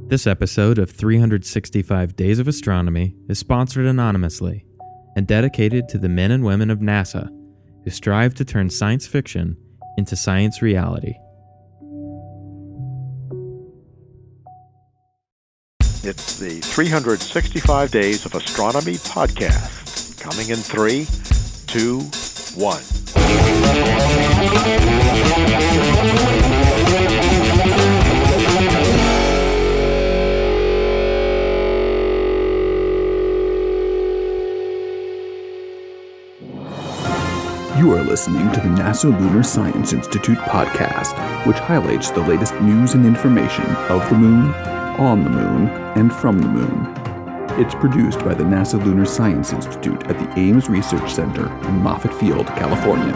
This episode of 365 Days of Astronomy is sponsored anonymously and dedicated to the men and women of NASA who strive to turn science fiction into science reality. It's the 365 Days of Astronomy podcast, coming in 3, 2, 1. You are listening to the NASA Lunar Science Institute podcast, which highlights the latest news and information of the moon, on the moon, and from the moon. It's produced by the NASA Lunar Science Institute at the Ames Research Center in Moffett Field, California.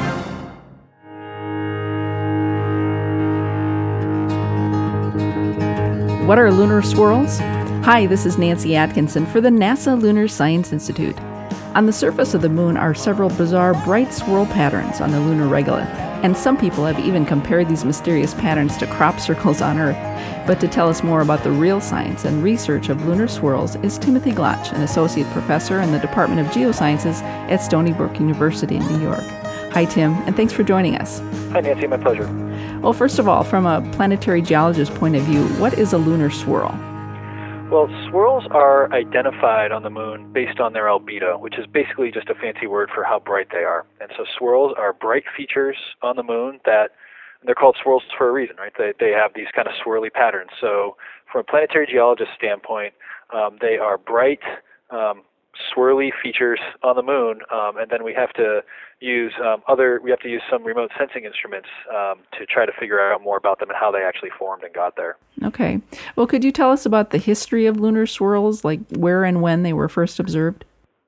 What are lunar swirls? Hi, this is Nancy Atkinson for the NASA Lunar Science Institute. On the surface of the moon are several bizarre bright swirl patterns on the lunar regolith, and some people have even compared these mysterious patterns to crop circles on Earth. But to tell us more about the real science and research of lunar swirls is Timothy Glotch, an associate professor in the Department of Geosciences at Stony Brook University in New York. Hi, Tim, and thanks for joining us. Hi, Nancy. My pleasure. Well, first of all, from a planetary geologist point of view, what is a lunar swirl? Well, swirls are identified on the moon based on their albedo, which is basically just a fancy word for how bright they are. And so swirls are bright features on the moon that they're called swirls for a reason, right? They have these kind of swirly patterns. So from a planetary geologist standpoint, they are bright, swirly features on the moon, and then we have to use some remote sensing instruments to try to figure out more about them and how they actually formed and got there. Okay. Well, could you tell us about the history of lunar swirls, like where and when they were first observed?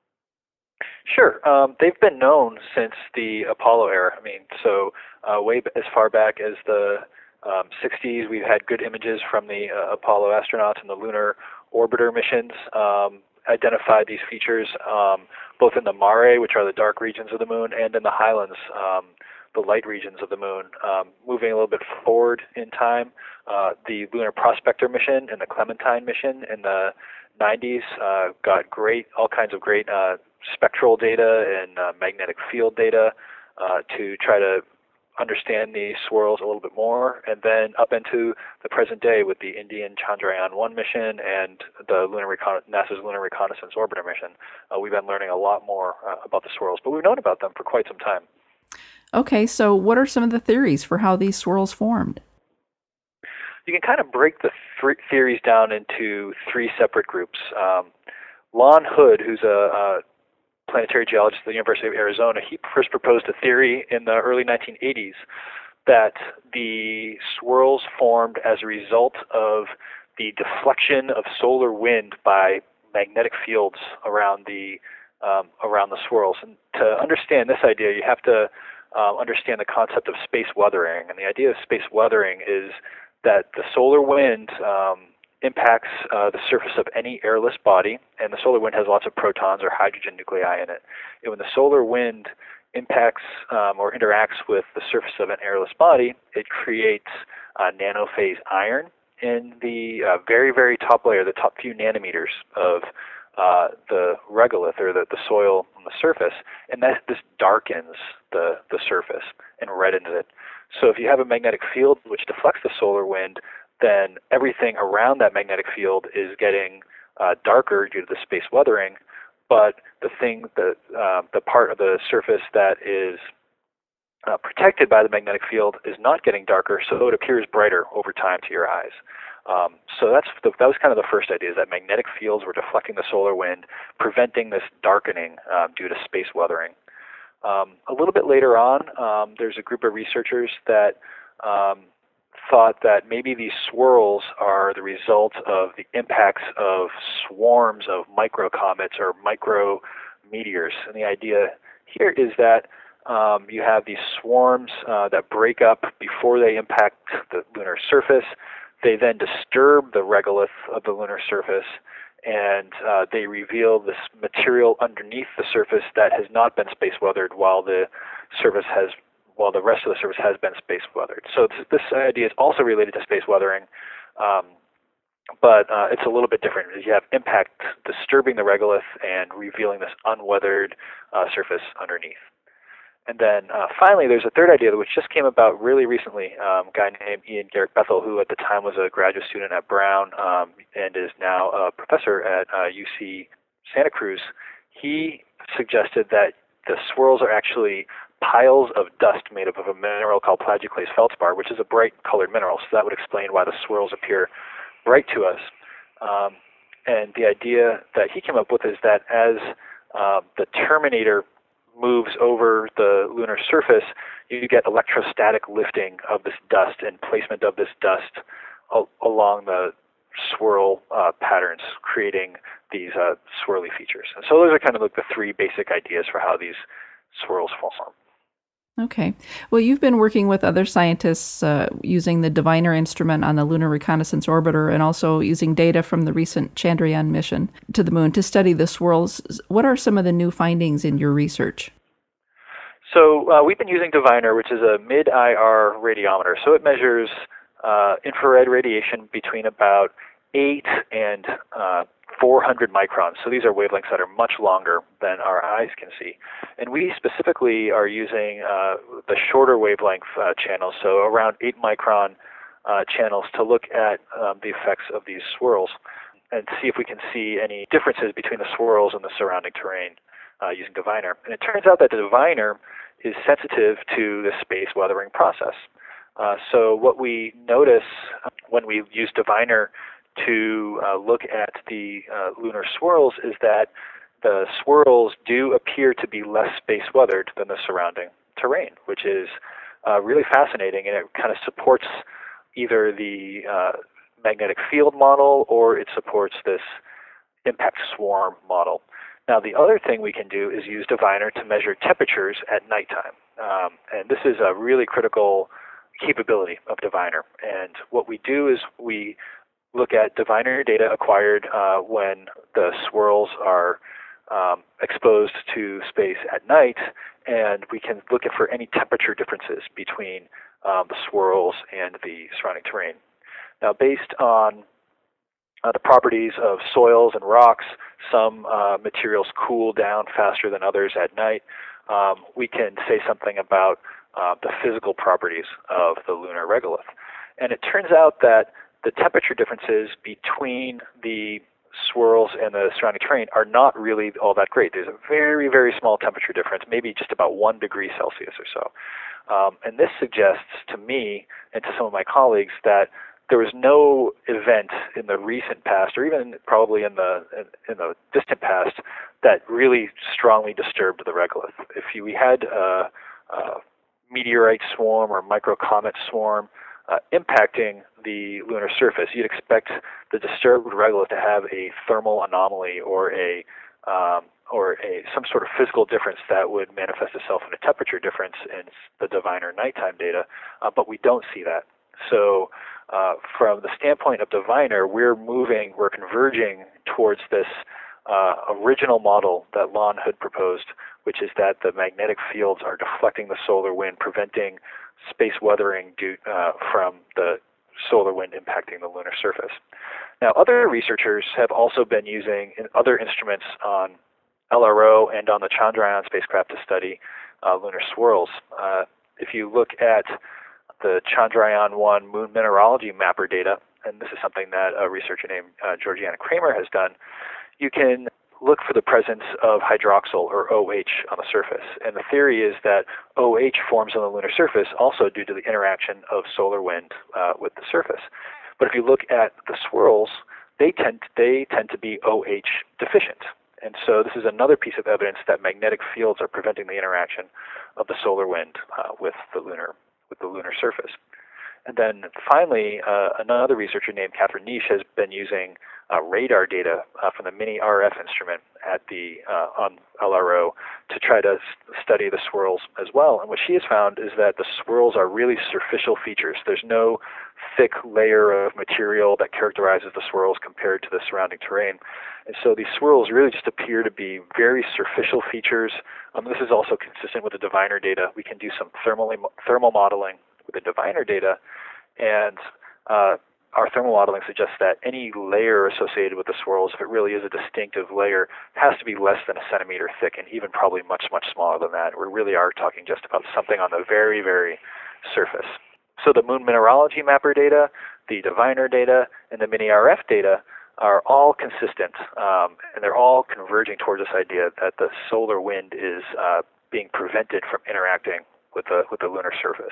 Sure. They've been known since the Apollo era. Way as far back as the 60s, we've had good images from the Apollo astronauts and the lunar orbiter missions. Identified these features both in the mare, which are the dark regions of the moon, and in the highlands, the light regions of the moon. Moving a little bit forward in time, the Lunar Prospector mission and the Clementine mission in the 90s got all kinds of great spectral data and magnetic field data to try to understand these swirls a little bit more, and then up into the present day with the Indian Chandrayaan-1 mission and the NASA's Lunar Reconnaissance Orbiter mission. We've been learning a lot more about the swirls, but we've known about them for quite some time. Okay, so what are some of the theories for how these swirls formed? You can kind of break the theories down into three separate groups. Lon Hood, who's a planetary geologist at the University of Arizona, he first proposed a theory in the early 1980s that the swirls formed as a result of the deflection of solar wind by magnetic fields around the swirls. And to understand this idea, you have to understand the concept of space weathering. And the idea of space weathering is that the solar wind impacts the surface of any airless body, and the solar wind has lots of protons or hydrogen nuclei in it. And when the solar wind impacts or interacts with the surface of an airless body, it creates nanophase iron in the very, very top layer, the top few nanometers of the regolith, or the soil on the surface, and this darkens the surface and reddens it. So if you have a magnetic field which deflects the solar wind, then everything around that magnetic field is getting darker due to the space weathering, but the part of the surface that is protected by the magnetic field is not getting darker, so it appears brighter over time to your eyes. So that was kind of the first idea, is that magnetic fields were deflecting the solar wind, preventing this darkening due to space weathering. A little bit later on, there's a group of researchers that thought that maybe these swirls are the result of the impacts of swarms of microcomets or micrometeors. And the idea here is that you have these swarms that break up before they impact the lunar surface. They then disturb the regolith of the lunar surface, and they reveal this material underneath the surface that has not been space weathered while the rest of the surface has been space weathered. So this idea is also related to space weathering, but it's a little bit different. You have impact disturbing the regolith and revealing this unweathered surface underneath. And then finally, there's a third idea which just came about really recently. A guy named Ian Garrett Bethel, who at the time was a graduate student at Brown and is now a professor at UC Santa Cruz, he suggested that the swirls are actually piles of dust made up of a mineral called plagioclase feldspar, which is a bright colored mineral. So that would explain why the swirls appear bright to us. And the idea that he came up with is that as the terminator moves over the lunar surface, you get electrostatic lifting of this dust and placement of this dust along the swirl patterns, creating these swirly features. And so those are kind of like the three basic ideas for how these swirls form. Okay. Well, you've been working with other scientists using the Diviner instrument on the Lunar Reconnaissance Orbiter and also using data from the recent Chandrayaan mission to the moon to study the swirls. What are some of the new findings in your research? So we've been using Diviner, which is a mid-IR radiometer. So it measures infrared radiation between about 8 and 400 microns. So these are wavelengths that are much longer than our eyes can see. And we specifically are using the shorter wavelength channels, so around 8 micron channels, to look at the effects of these swirls and see if we can see any differences between the swirls and the surrounding terrain using Diviner. And it turns out that the Diviner is sensitive to the space weathering process. So what we notice when we use Diviner to look at the lunar swirls is that the swirls do appear to be less space weathered than the surrounding terrain, which is really fascinating, and it kind of supports either the magnetic field model or it supports this impact swarm model. Now, the other thing we can do is use Diviner to measure temperatures at nighttime, and this is a really critical capability of Diviner. And what we do is we look at Diviner data acquired when the swirls are exposed to space at night, and we can look for any temperature differences between the swirls and the surrounding terrain. Now, based on the properties of soils and rocks, some materials cool down faster than others at night. We can say something about the physical properties of the lunar regolith. And it turns out that the temperature differences between the swirls and the surrounding terrain are not really all that great. There's a very, very small temperature difference, maybe just about 1 degree Celsius or so. And this suggests to me and to some of my colleagues that there was no event in the recent past, or even probably in the distant past, that really strongly disturbed the regolith. If we had a meteorite swarm or microcomet swarm impacting the lunar surface, you'd expect the disturbed regolith to have a thermal anomaly or some sort of physical difference that would manifest itself in a temperature difference in the Diviner nighttime data, but we don't see that. So from the standpoint of Diviner, we're converging towards this original model that Lon Hood proposed, which is that the magnetic fields are deflecting the solar wind, preventing space weathering from the solar wind impacting the lunar surface. Now, other researchers have also been using other instruments on LRO and on the Chandrayaan spacecraft to study lunar swirls. If you look at the Chandrayaan-1 moon mineralogy mapper data, and this is something that a researcher named Georgiana Kramer has done, you can look for the presence of hydroxyl, or OH, on the surface. And the theory is that OH forms on the lunar surface also due to the interaction of solar wind with the surface. But if you look at the swirls, they tend to be OH deficient. And so this is another piece of evidence that magnetic fields are preventing the interaction of the solar wind with the lunar surface. And then finally, another researcher named Catherine Nish has been using radar data from the mini RF instrument at on LRO to try to study the swirls as well. And what she has found is that the swirls are really superficial features. There's no thick layer of material that characterizes the swirls compared to the surrounding terrain. And so these swirls really just appear to be very superficial features. This is also consistent with the Diviner data. We can do some thermal modeling with the Diviner data, and our thermal modeling suggests that any layer associated with the swirls, if it really is a distinctive layer, has to be less than a centimeter thick, and even probably much, much smaller than that. We really are talking just about something on the very, very surface. So the Moon Mineralogy Mapper data, the Diviner data, and the Mini-RF data are all consistent, and they're all converging towards this idea that the solar wind is being prevented from interacting with the lunar surface.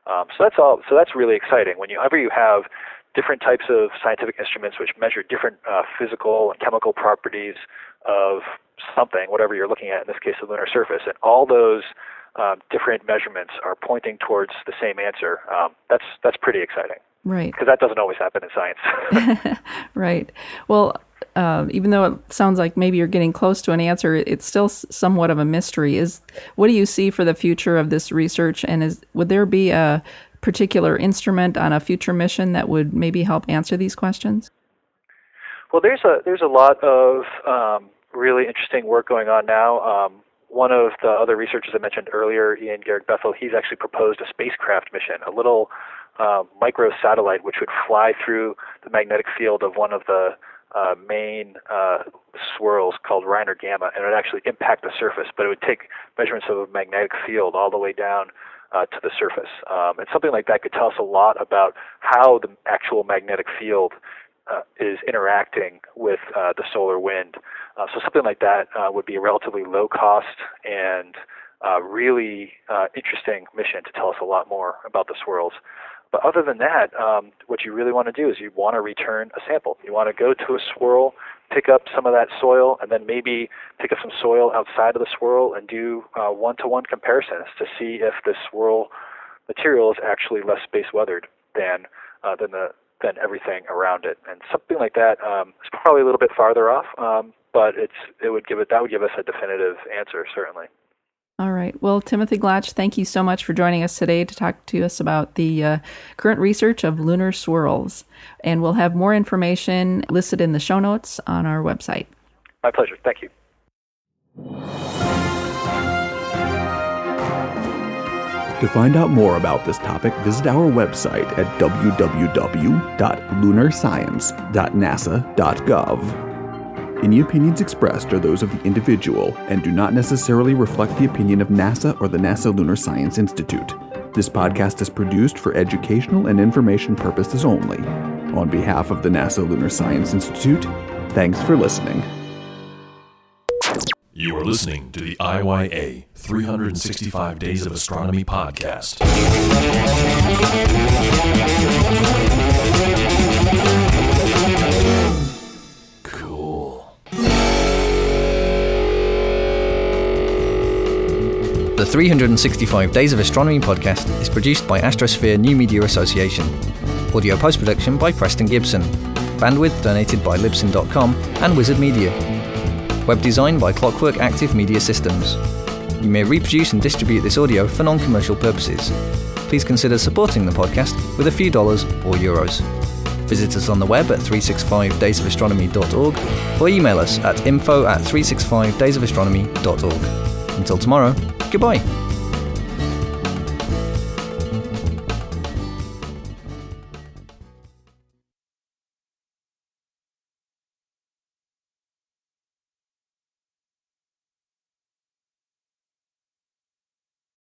So that's really exciting. Whenever you have different types of scientific instruments which measure different physical and chemical properties of something, whatever you're looking at, in this case the lunar surface, and all those different measurements are pointing towards the same answer, that's pretty exciting. Right. Because that doesn't always happen in science. Right. Well, even though it sounds like maybe you're getting close to an answer, it's still somewhat of a mystery. What do you see for the future of this research, and would there be a particular instrument on a future mission that would maybe help answer these questions? Well, there's a lot of really interesting work going on now. One of the other researchers I mentioned earlier, Ian Garrick-Bethel, he's actually proposed a spacecraft mission, a little micro satellite which would fly through the magnetic field of one of the main swirls called Reiner Gamma, and it would actually impact the surface, but it would take measurements of a magnetic field all the way down to the surface. And something like that could tell us a lot about how the actual magnetic field is interacting with the solar wind. So something like that would be a relatively low cost and really interesting mission to tell us a lot more about the swirls. But other than that, what you really want to do is you want to return a sample. You want to go to a swirl, pick up some of that soil, and then maybe pick up some soil outside of the swirl and do one-to-one comparisons to see if the swirl material is actually less space weathered than everything around it. And something like that is probably a little bit farther off, but that would give us a definitive answer, certainly. All right. Well, Timothy Glotch, thank you so much for joining us today to talk to us about the current research of lunar swirls. And we'll have more information listed in the show notes on our website. My pleasure. Thank you. To find out more about this topic, visit our website at www.lunarscience.nasa.gov. Any opinions expressed are those of the individual and do not necessarily reflect the opinion of NASA or the NASA Lunar Science Institute. This podcast is produced for educational and information purposes only. On behalf of the NASA Lunar Science Institute, thanks for listening. You are listening to the IYA 365 Days of Astronomy podcast. The 365 Days of Astronomy podcast is produced by Astrosphere New Media Association. Audio post-production by Preston Gibson. Bandwidth donated by Libsyn.com and Wizard Media. Web design by Clockwork Active Media Systems. You may reproduce and distribute this audio for non-commercial purposes. Please consider supporting the podcast with a few dollars or euros. Visit us on the web at 365daysofastronomy.org or email us at info@365daysofastronomy.org. Until tomorrow, goodbye.